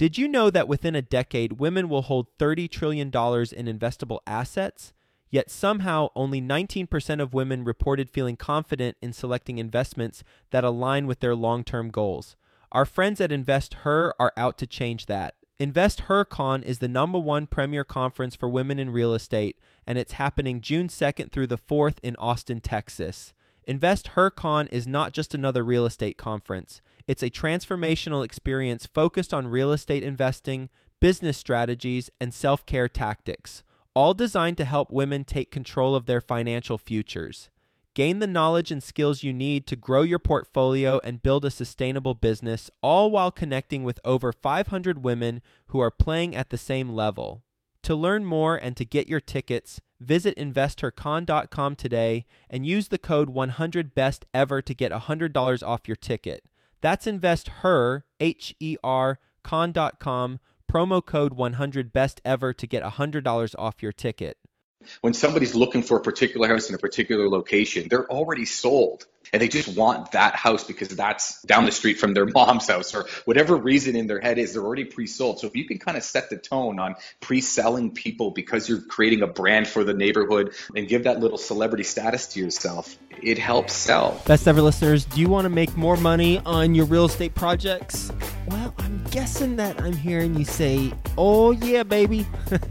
Did you know that within a decade, women will hold $30 trillion in investable assets? Yet somehow only 19% of women reported feeling confident in selecting investments that align with their long-term goals. Our friends at InvestHer are out to change that. InvestHerCon is the #1 premier conference for women in real estate, and it's happening June 2nd through the 4th in Austin, Texas. InvestHerCon is not just another real estate conference. It's a transformational experience focused on real estate investing, business strategies, and self-care tactics, all designed to help women take control of their financial futures. Gain the knowledge and skills you need to grow your portfolio and build a sustainable business, all while connecting with over 500 women who are playing at the same level. To learn more and to get your tickets, visit InvestHerCon.com today and use the code 100BESTEVER to get $100 off your ticket. That's InvestHer, H-E-R, con.com, promo code 100BESTEVER to get $100 off your ticket. When somebody's looking for a particular house in a particular location, they're already sold and they just want that house because that's down the street from their mom's house or whatever reason in their head is, they're already pre-sold. So if you can kind of set the tone on pre-selling people because you're creating a brand for the neighborhood and give that little celebrity status to yourself, it helps sell. Best ever listeners, do you want to make more money on your real estate projects? Well, I'm guessing that I'm hearing you say, oh yeah, baby.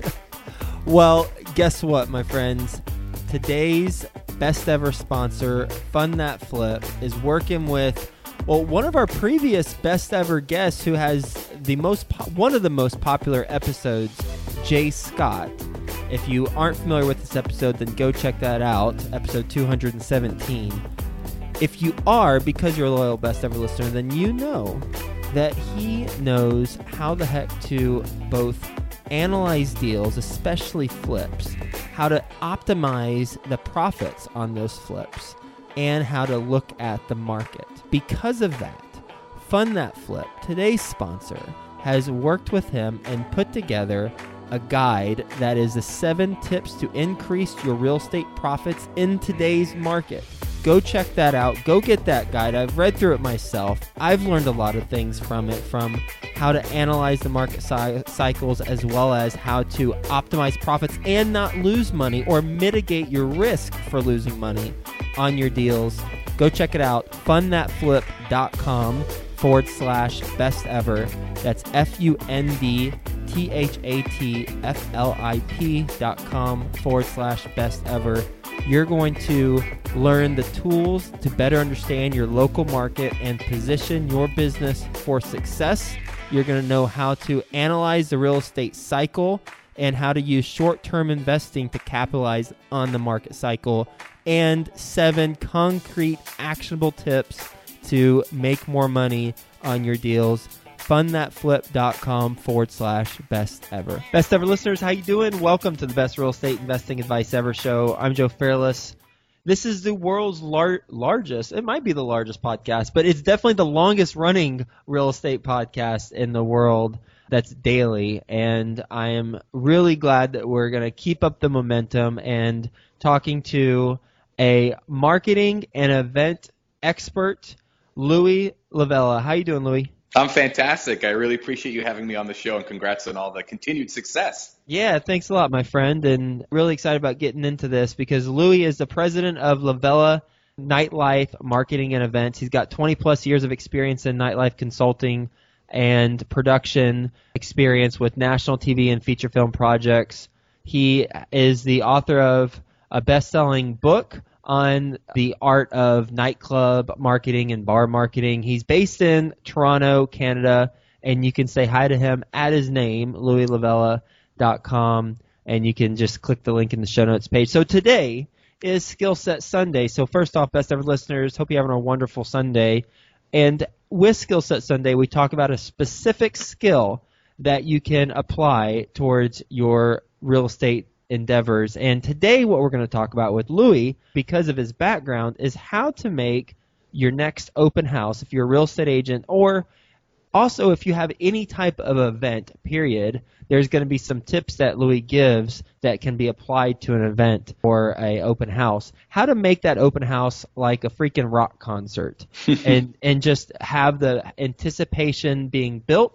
Well, guess what, my friends? Today's best ever sponsor, Fund That Flip, is working with, well, one of our previous best ever guests who has one of the most popular episodes, Jay Scott. If you aren't familiar with this episode, then go check that out, episode 217. If you are, because you're a loyal best ever listener, then you know that he knows how the heck to both analyze deals, especially flips, how to optimize the profits on those flips, and how to look at the market. Because of that, Fund That Flip, today's sponsor, has worked with him and put together a guide that is the 7 tips to increase your real estate profits in today's market. Go check that out. Go get that guide. I've read through it myself. I've learned a lot of things from it, from how to analyze the market cycles as well as how to optimize profits and not lose money or mitigate your risk for losing money on your deals. Go check it out. fundthatflip.com/best ever. That's fundthatflip.com/best ever. You're going to learn the tools to better understand your local market and position your business for success. You're going to know how to analyze the real estate cycle and how to use short-term investing to capitalize on the market cycle, and 7 concrete actionable tips to make more money on your deals. fundthatflip.com/best ever. Best ever listeners, how you doing? Welcome to the Best Real Estate Investing Advice Ever show. I'm Joe Fairless. This is the world's largest, it might be the largest podcast, but it's definitely the longest running real estate podcast in the world that's daily. And I am really glad that we're going to keep up the momentum and talking to a marketing and event expert, Louis Lavella. How you doing, Louis? I'm fantastic. I really appreciate you having me on the show, and congrats on all the continued success. Yeah, thanks a lot, my friend, and really excited about getting into this because Louis is the president of Lavella Nightlife Marketing and Events. He's got 20-plus years of experience in nightlife consulting and production experience with national TV and feature film projects. He is the author of a best-selling book on the art of nightclub marketing and bar marketing. He's based in Toronto, Canada, and you can say hi to him at his name, louislavella.com, and you can just click the link in the show notes page. So today is Skill Set Sunday. So first off, best ever listeners, hope you're having a wonderful Sunday. And with Skill Set Sunday, we talk about a specific skill that you can apply towards your real estate endeavors. And today what we're going to talk about with Louis, because of his background, is how to make your next open house if you're a real estate agent, or also if you have any type of event, period. There's going to be some tips that Louis gives that can be applied to an event or a open house. How to make that open house like a freaking rock concert and just have the anticipation being built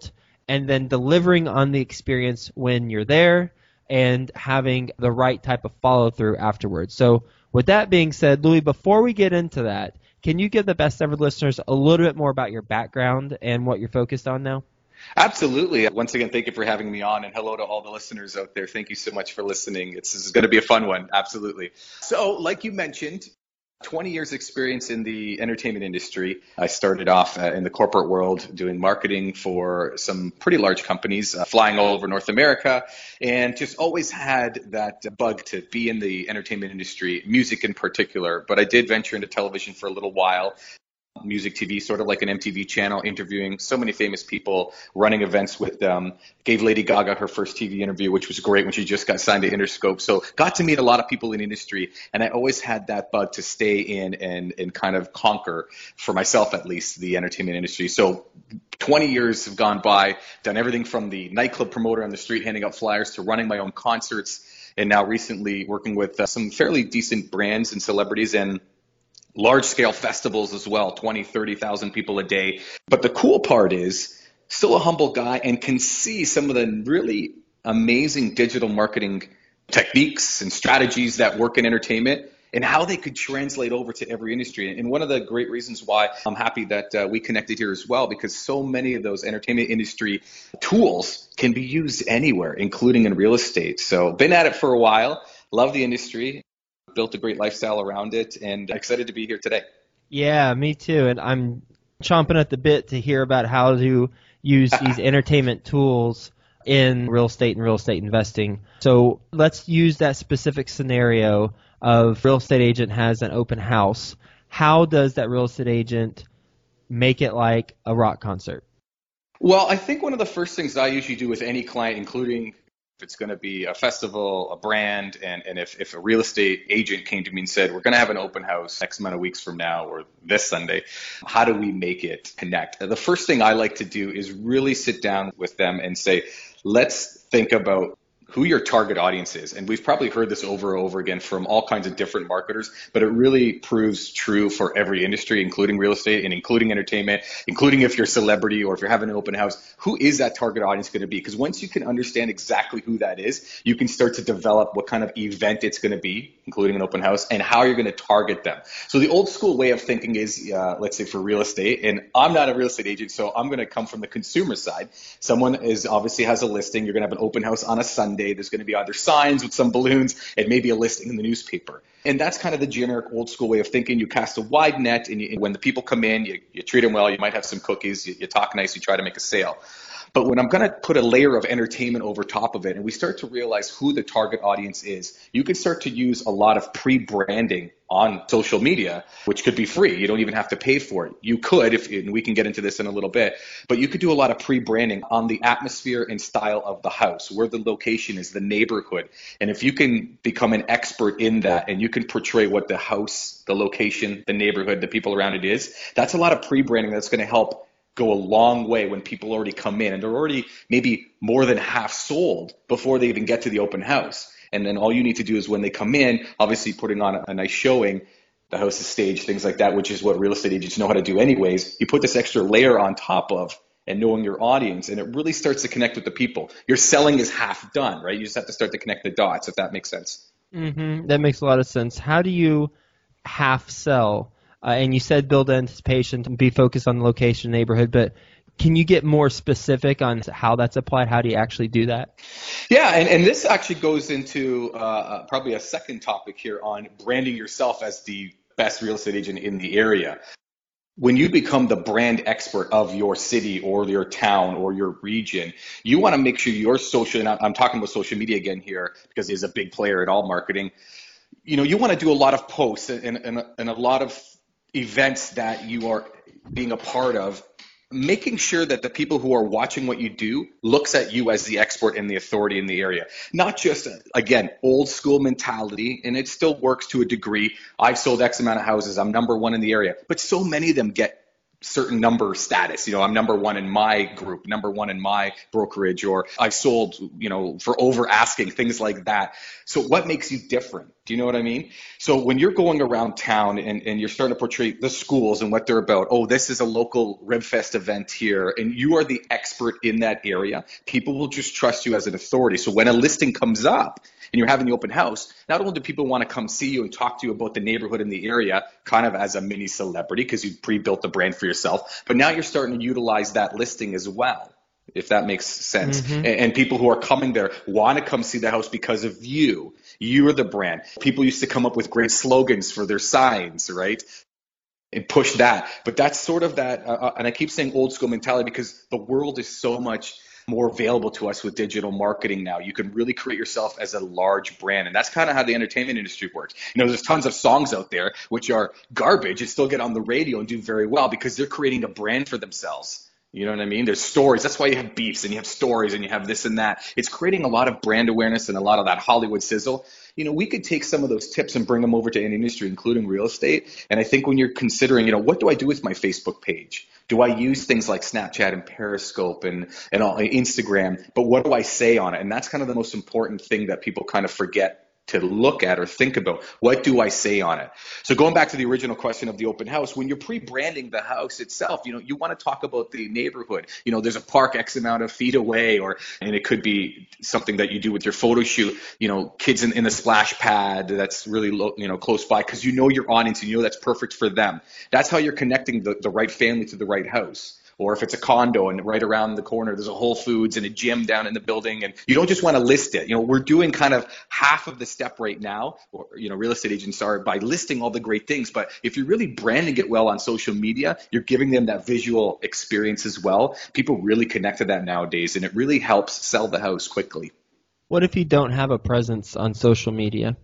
and then delivering on the experience when you're there and having the right type of follow through afterwards. So with that being said, Louis, before we get into that, can you give the Best Ever listeners a little bit more about your background and what you're focused on now? Absolutely. Once again, thank you for having me on, and hello to all the listeners out there. Thank you so much for listening. This is going to be a fun one. Absolutely. So, like you mentioned, 20 years experience in the entertainment industry. I started off in the corporate world doing marketing for some pretty large companies, flying all over North America, and just always had that bug to be in the entertainment industry, music in particular. But I did venture into television for a little while. Music TV, sort of like an MTV channel, interviewing so many famous people, running events with them. Gave Lady Gaga her first TV interview, which was great when she just got signed to Interscope. So got to meet a lot of people in the industry, and I always had that bug to stay in and kind of conquer, for myself at least, the entertainment industry. So 20 years have gone by, done everything from the nightclub promoter on the street handing out flyers to running my own concerts, and now recently working with some fairly decent brands and celebrities and large-scale festivals as well, 20, 30,000 people a day. But the cool part is, still a humble guy and can see some of the really amazing digital marketing techniques and strategies that work in entertainment and how they could translate over to every industry. And one of the great reasons why I'm happy that we connected here as well, because so many of those entertainment industry tools can be used anywhere, including in real estate. So been at it for a while, love the industry, built a great lifestyle around it, and excited to be here today. Yeah, me too. And I'm chomping at the bit to hear about how to use these entertainment tools in real estate and real estate investing. So let's use that specific scenario of real estate agent has an open house. How does that real estate agent make it like a rock concert? Well, I think one of the first things I usually do with any client, including if it's going to be a festival, a brand, and if a real estate agent came to me and said, we're going to have an open house X amount of weeks from now or this Sunday, how do we make it connect? The first thing I like to do is really sit down with them and say, let's think about who your target audience is. And we've probably heard this over and over again from all kinds of different marketers, but it really proves true for every industry, including real estate and including entertainment, including if you're a celebrity or if you're having an open house. Who is that target audience going to be? Because once you can understand exactly who that is, you can start to develop what kind of event it's going to be, including an open house, and how you're going to target them. So the old school way of thinking is, let's say for real estate, and I'm not a real estate agent, so I'm going to come from the consumer side. Someone is obviously has a listing. You're going to have an open house on a Sunday. There's going to be either signs with some balloons and maybe a listing in the newspaper. And that's kind of the generic old school way of thinking. You cast a wide net, and when the people come in, you treat them well. You might have some cookies. You talk nice. You try to make a sale. But when I'm going to put a layer of entertainment over top of it, and we start to realize who the target audience is, you can start to use a lot of pre-branding on social media, which could be free. You don't even have to pay for it. You could, and we can get into this in a little bit, but you could do a lot of pre-branding on the atmosphere and style of the house, where the location is, the neighborhood. And if you can become an expert in that and you can portray what the house, the location, the neighborhood, the people around it is, that's a lot of pre-branding that's going to help go a long way when people already come in and they're already maybe more than half sold before they even get to the open house. And then all you need to do is when they come in, obviously putting on a nice showing, the house is staged, things like that, which is what real estate agents know how to do anyways. You put this extra layer on top of and knowing your audience, and it really starts to connect with the people. Your selling is half done, right? You just have to start to connect the dots, if that makes sense. Mm-hmm. That makes a lot of sense. How do you half sell? And you said build anticipation to be focused on the location, neighborhood, but can you get more specific on how that's applied? How do you actually do that? Yeah, and this actually goes into probably a second topic here on branding yourself as the best real estate agent in the area. When you become the brand expert of your city or your town or your region, you want to make sure your social, and I'm talking about social media again here because it is a big player in all marketing. You want to do a lot of posts and a lot of events that you are being a part of, making sure that the people who are watching what you do looks at you as the expert and the authority in the area. Not just, again, old school mentality, and it still works to a degree. I've sold X amount of houses. I'm number one in the area. But so many of them get certain number status. I'm number one in my group, number one in my brokerage, or I sold, for over asking, things like that. So what makes you different? Do you know what I mean? So when you're going around town and you're starting to portray the schools and what they're about, oh, this is a local RibFest event here, and you are the expert in that area, people will just trust you as an authority. So when a listing comes up and you're having the open house, not only do people want to come see you and talk to you about the neighborhood in the area, kind of as a mini celebrity because you pre-built the brand for yourself, but now you're starting to utilize that listing as well, if that makes sense. Mm-hmm. And people who are coming there want to come see the house because of you. You're the brand. People used to come up with great slogans for their signs, right? And push that. But that's sort of that, and I keep saying old school mentality because the world is so much more available to us with digital marketing now. You can really create yourself as a large brand. And that's kind of how the entertainment industry works. There's tons of songs out there which are garbage and still get on the radio and do very well because they're creating a brand for themselves. You know what I mean? There's stories. That's why you have beefs and you have stories and you have this and that. It's creating a lot of brand awareness and a lot of that Hollywood sizzle. We could take some of those tips and bring them over to any industry, including real estate. And I think when you're considering, what do I do with my Facebook page? Do I use things like Snapchat and Periscope and Instagram? But what do I say on it? And that's kind of the most important thing that people kind of forget to look at or think about. What do I say on it? So going back to the original question of the open house, when you're pre-branding the house itself, you want to talk about the neighborhood. There's a park X amount of feet away, and it could be something that you do with your photo shoot, kids in the splash pad that's really low, close by, because your audience and that's perfect for them. That's how you're connecting the right family to the right house. Or if it's a condo and right around the corner, there's a Whole Foods and a gym down in the building, and you don't just want to list it. We're doing kind of half of the step right now, or, real estate agents are, by listing all the great things. But if you're really branding it well on social media, you're giving them that visual experience as well. People really connect to that nowadays, and it really helps sell the house quickly. What if you don't have a presence on social media?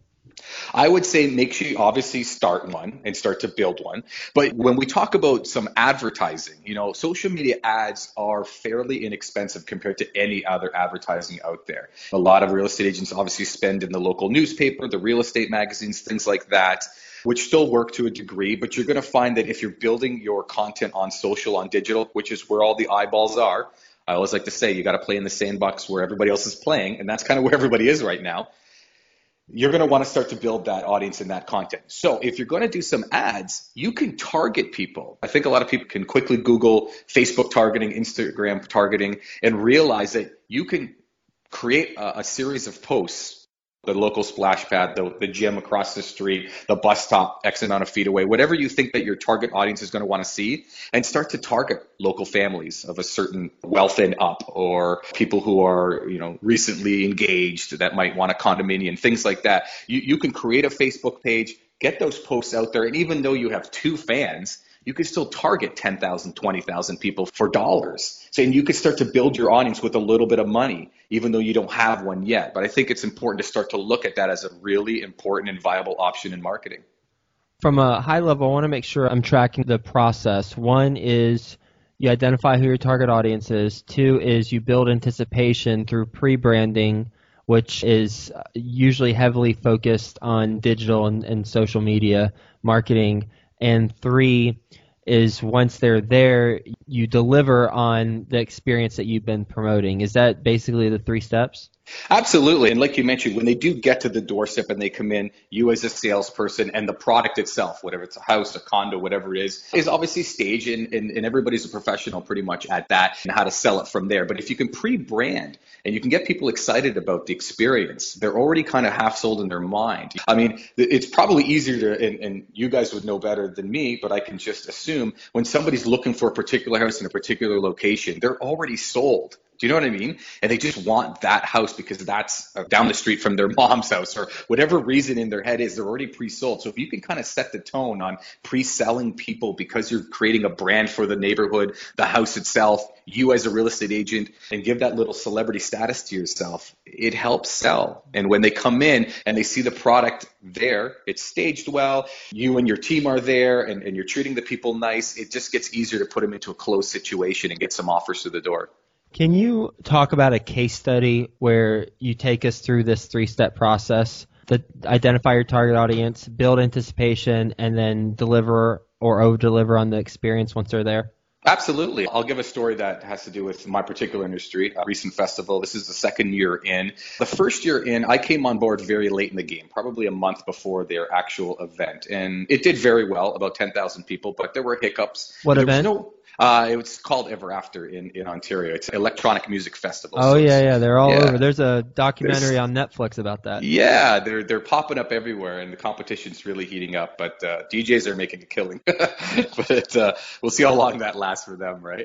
I would say make sure you obviously start one and start to build one. But when we talk about some advertising, social media ads are fairly inexpensive compared to any other advertising out there. A lot of real estate agents obviously spend in the local newspaper, the real estate magazines, things like that, which still work to a degree. But you're going to find that if you're building your content on social, on digital, which is where all the eyeballs are, I always like to say you got to play in the sandbox where everybody else is playing. And that's kind of where everybody is right now. You're going to want to start to build that audience and that content. So if you're going to do some ads, you can target people. I think a lot of people can quickly Google Facebook targeting, Instagram targeting, and realize that you can create a series of posts. The local splash pad, the gym across the street, the bus stop X amount of feet away, whatever you think that your target audience is going to want to see, and start to target local families of a certain wealth and up, or people who are, recently engaged that might want a condominium, things like that. You can create a Facebook page, get those posts out there, and even though you have 2 fans, you can still target 10,000, 20,000 people for dollars. So, and you can start to build your audience with a little bit of money, even though you don't have one yet. But I think it's important to start to look at that as a really important and viable option in marketing. From a high level, I want to make sure I'm tracking the process. 1 is you identify who your target audience is. 2 is you build anticipation through pre-branding, which is usually heavily focused on digital and social media marketing. And 3 is once they're there, you deliver on the experience that you've been promoting. Is that basically the 3 steps? Absolutely. And like you mentioned, when they do get to the doorstep and they come in, you as a salesperson and the product itself, whatever it's a house, a condo, whatever it is obviously staged, and everybody's a professional pretty much at that and how to sell it from there. But if you can pre-brand and you can get people excited about the experience, they're already kind of half sold in their mind. I mean, it's probably easier to, and you guys would know better than me, but I can just assume when somebody's looking for a particular house in a particular location, they're already sold. Do you know what I mean? And they just want that house because that's down the street from their mom's house, or whatever reason in their head is, they're already pre-sold. So if you can kind of set the tone on pre-selling people because you're creating a brand for the neighborhood, the house itself, you as a real estate agent, and give that little celebrity status to yourself, it helps sell. And when they come in and they see the product there, it's staged well, you and your team are there, and you're treating the people nice, it just gets easier to put them into a closed situation and get some offers through the door. Can you talk about a case study where you take us through this 3-step process? Identify your target audience, build anticipation, and then deliver or over deliver on the experience once they're there? Absolutely. I'll give a story that has to do with my particular industry, a recent festival. This is the second year in. The first year in, I came on board very late in the game, probably a month before their actual event. And it did very well, about 10,000 people, but there were hiccups. What There event? was no, it was called Ever After in Ontario. It's an electronic music festival. Oh, So yeah, they're all yeah. over. There's a documentary There's on Netflix about that. Yeah, they're popping up everywhere, and the competition's really heating up. But DJs are making a killing. But we'll see how long that lasts for them, right?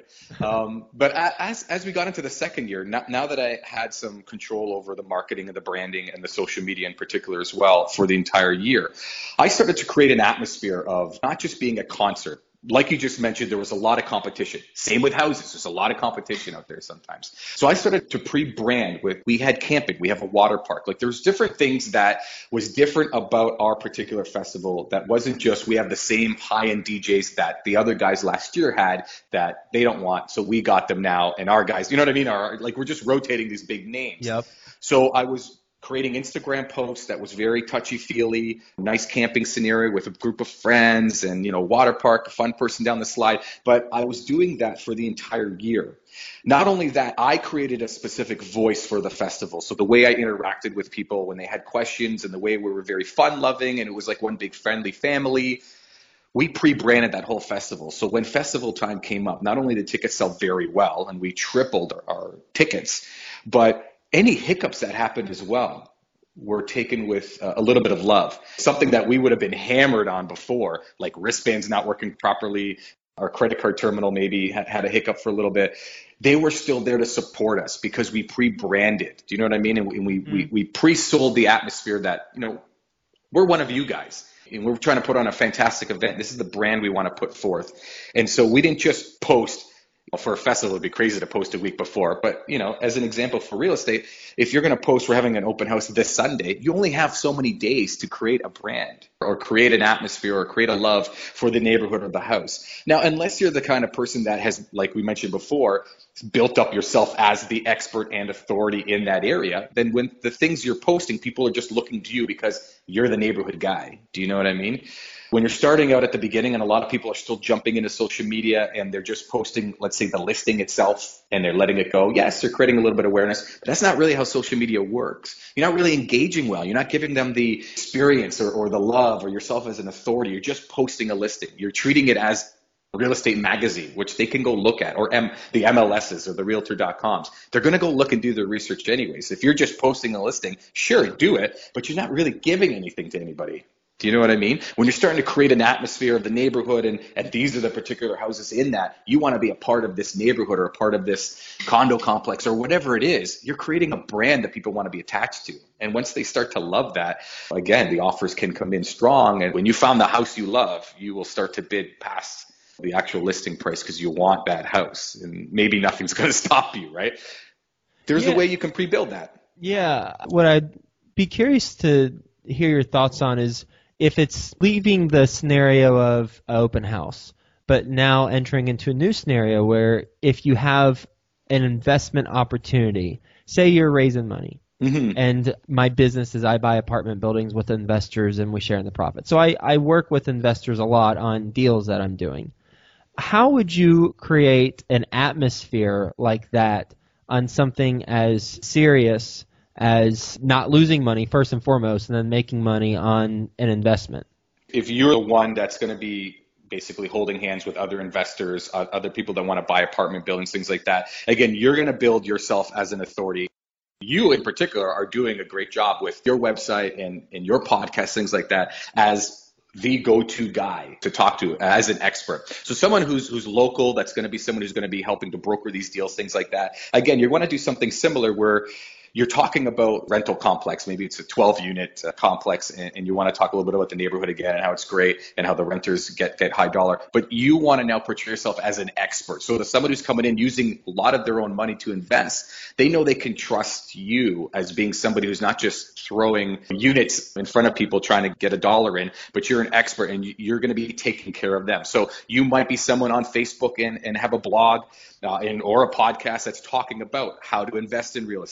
But as we got into the second year, now that I had some control over the marketing and the branding and the social media in particular as well for the entire year, I started to create an atmosphere of not just being a concert. Like you just mentioned, there was a lot of competition. Same with houses. There's a lot of competition out there sometimes. So I started to pre-brand we had camping, we have a water park. Like there's different things that was different about our particular festival that wasn't just we have the same high-end DJs that the other guys last year had that they don't want. So we got them now. And our guys, you know what I mean? Like we're just rotating these big names. Yep. So I was creating Instagram posts that was very touchy-feely, nice camping scenario with a group of friends and, water park, a fun person down the slide. But I was doing that for the entire year. Not only that, I created a specific voice for the festival. So the way I interacted with people when they had questions and the way we were very fun-loving and it was like one big friendly family, we pre-branded that whole festival. So when festival time came up, not only did tickets sell very well and we tripled our tickets, but any hiccups that happened as well were taken with a little bit of love. Something that we would have been hammered on before, like wristbands not working properly, our credit card terminal maybe had a hiccup for a little bit. They were still there to support us because we pre-branded. Do you know what I mean? And we pre-sold the atmosphere that, we're one of you guys. And we're trying to put on a fantastic event. This is the brand we want to put forth. And so we didn't just post. For a festival, it'd be crazy to post a week before. But, as an example for real estate, if you're going to post, we're having an open house this Sunday, you only have so many days to create a brand or create an atmosphere or create a love for the neighborhood or the house. Now, unless you're the kind of person that has, like we mentioned before, built up yourself as the expert and authority in that area, then when the things you're posting, people are just looking to you because you're the neighborhood guy. Do you know what I mean? When you're starting out at the beginning and a lot of people are still jumping into social media and they're just posting, let's say, the listing itself and they're letting it go. Yes, they're creating a little bit of awareness, but that's not really how social media works. You're not really engaging well. You're not giving them the experience or the love or yourself as an authority. You're just posting a listing. You're treating it as a real estate magazine, which they can go look at, or the MLSs or the realtor.coms. They're going to go look and do their research anyways. If you're just posting a listing, sure, do it, but you're not really giving anything to anybody. Do you know what I mean? When you're starting to create an atmosphere of the neighborhood and these are the particular houses in that, you want to be a part of this neighborhood or a part of this condo complex or whatever it is, you're creating a brand that people want to be attached to. And once they start to love that, again, the offers can come in strong. And when you found the house you love, you will start to bid past the actual listing price because you want that house. And maybe nothing's going to stop you, right? There's a way you can pre-build that. Yeah. What I'd be curious to hear your thoughts on is, if it's leaving the scenario of open house, but now entering into a new scenario where if you have an investment opportunity, say you're raising money, and my business is I buy apartment buildings with investors and we share in the profit. So I work with investors a lot on deals that I'm doing. How would you create an atmosphere like that on something as serious as not losing money first and foremost, and then making money on an investment? If you're the one that's going to be basically holding hands with other investors, other people that want to buy apartment buildings, things like that, again, you're going to build yourself as an authority. You in particular are doing a great job with your website and your podcast, things like that, as the go-to guy to talk to as an expert. So someone who's local, that's going to be someone who's going to be helping to broker these deals, things like that. Again, you want to do something similar where you're talking about rental complex. Maybe it's a 12-unit complex, and you want to talk a little bit about the neighborhood again and how it's great and how the renters get high dollar. But you want to now portray yourself as an expert. So to somebody who's coming in using a lot of their own money to invest, they know they can trust you as being somebody who's not just throwing units in front of people trying to get a dollar in, but you're an expert and you're going to be taking care of them. So you might be someone on Facebook and have a blog or a podcast that's talking about how to invest in real estate,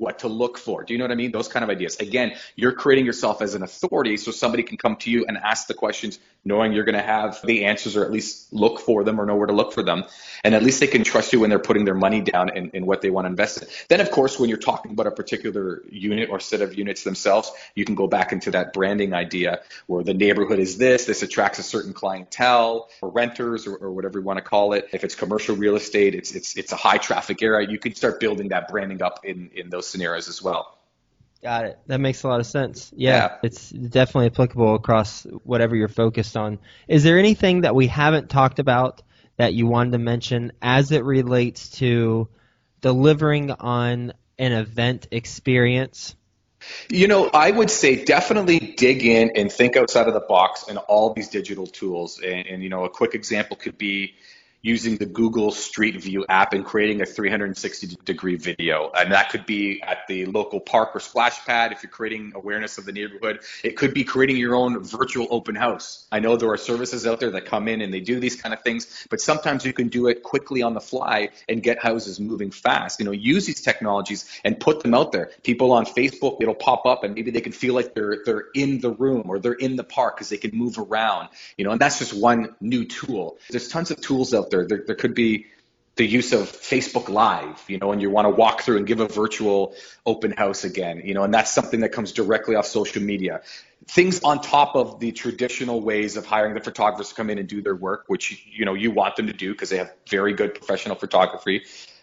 what to look for. Do you know what I mean? Those kind of ideas. Again, you're creating yourself as an authority so somebody can come to you and ask the questions knowing you're going to have the answers or at least look for them or know where to look for them. And at least they can trust you when they're putting their money down in what they want to invest in. Then, of course, when you're talking about a particular unit or set of units themselves, you can go back into that branding idea where the neighborhood is this attracts a certain clientele or renters or whatever you want to call it. If it's commercial real estate, it's a high traffic area. You can start building that branding up in those scenarios as well. Got it. That makes a lot of sense. Yeah, it's definitely applicable across whatever you're focused on. Is there anything that we haven't talked about that you wanted to mention as it relates to delivering on an event experience? You know, I would say definitely dig in and think outside of the box in all these digital tools. And you know, a quick example could be using the Google Street View app and creating a 360-degree video. And that could be at the local park or splash pad if you're creating awareness of the neighborhood. It could be creating your own virtual open house. I know there are services out there that come in and they do these kind of things, but sometimes you can do it quickly on the fly and get houses moving fast. You know, use these technologies and put them out there. People on Facebook, it'll pop up and maybe they can feel like they're in the room or they're in the park because they can move around, you know, and that's just one new tool. There's tons of tools out there. There could be the use of Facebook Live, you know, and you want to walk through and give a virtual open house again, you know, and that's something that comes directly off social media. Things on top of the traditional ways of hiring the photographers to come in and do their work, which, you know, you want them to do because they have very good professional photography.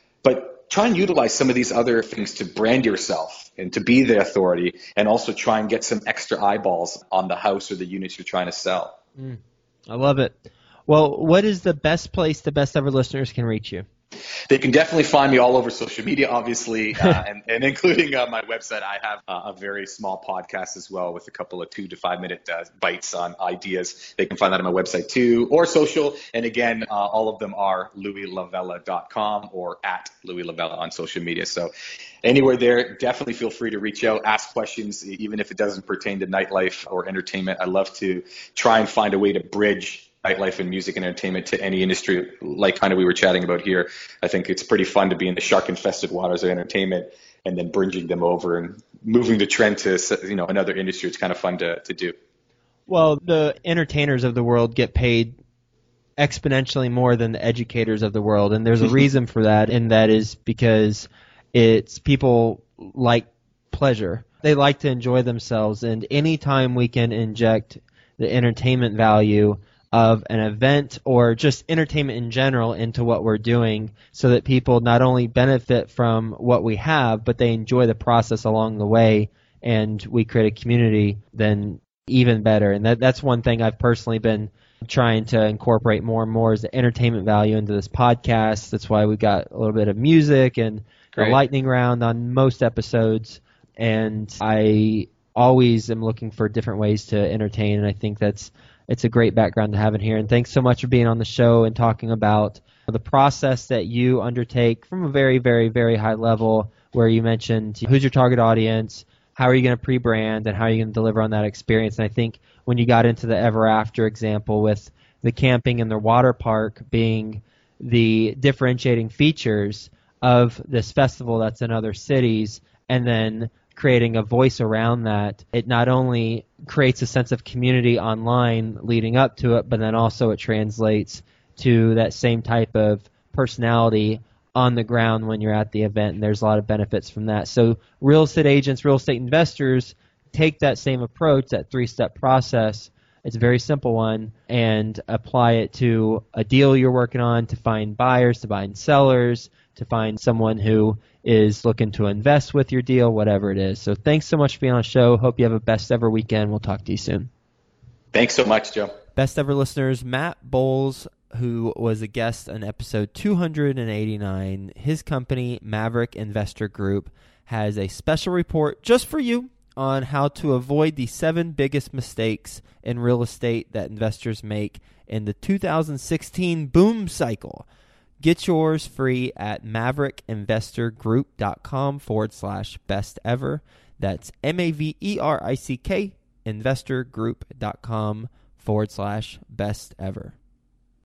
But try and utilize some of these other things to brand yourself and to be the authority, and also try and get some extra eyeballs on the house or the units you're trying to sell. I love it. Well, what is the best place the Best Ever listeners can reach you? They can definitely find me all over social media, obviously, and including my website. I have a very small podcast as well with a couple of 2 to 5 minute bites on ideas. They can find that on my website too, or social. And again, all of them are louislavella.com or at Louis Lavella on social media. So anywhere there, definitely feel free to reach out, ask questions, even if it doesn't pertain to nightlife or entertainment. I love to try and find a way to bridge nightlife and music and entertainment to any industry, like kind of we were chatting about here. I think it's pretty fun to be in the shark-infested waters of entertainment and then bridging them over and moving the trend to, you know, another industry. It's kind of fun to do. Well, the entertainers of the world get paid exponentially more than the educators of the world, and there's a reason for that, and that is because it's people like pleasure. They like to enjoy themselves, and anytime we can inject the entertainment value of an event or just entertainment in general into what we're doing so that people not only benefit from what we have, but they enjoy the process along the way and we create a community, then even better. And that's one thing I've personally been trying to incorporate more and more is the entertainment value into this podcast. That's why we got a little bit of music and a lightning round on most episodes. And I always am looking for different ways to entertain, and I think it's a great background to have in here. And thanks so much for being on the show and talking about the process that you undertake from a very, very, very high level, where you mentioned who's your target audience, how are you going to pre-brand, and how are you going to deliver on that experience. And I think when you got into the Ever After example with the camping and the water park being the differentiating features of this festival that's in other cities, and then creating a voice around that, it not only creates a sense of community online leading up to it, but then also it translates to that same type of personality on the ground when you're at the event, and there's a lot of benefits from that. So real estate agents, real estate investors take that same approach, that 3-step process. It's a very simple one, and apply it to a deal you're working on to find buyers, to find sellers, to find someone who is looking to invest with your deal, whatever it is. So thanks so much for being on the show. Hope you have a best ever weekend. We'll talk to you soon. Thanks so much, Joe. Best ever listeners, Matt Bowles, who was a guest on episode 289, his company, Maverick Investor Group, has a special report just for you on how to avoid the 7 biggest mistakes in real estate that investors make in the 2016 boom cycle. Get yours free at maverickinvestorgroup.com/best ever. That's MAVERICK investorgroup.com/best ever.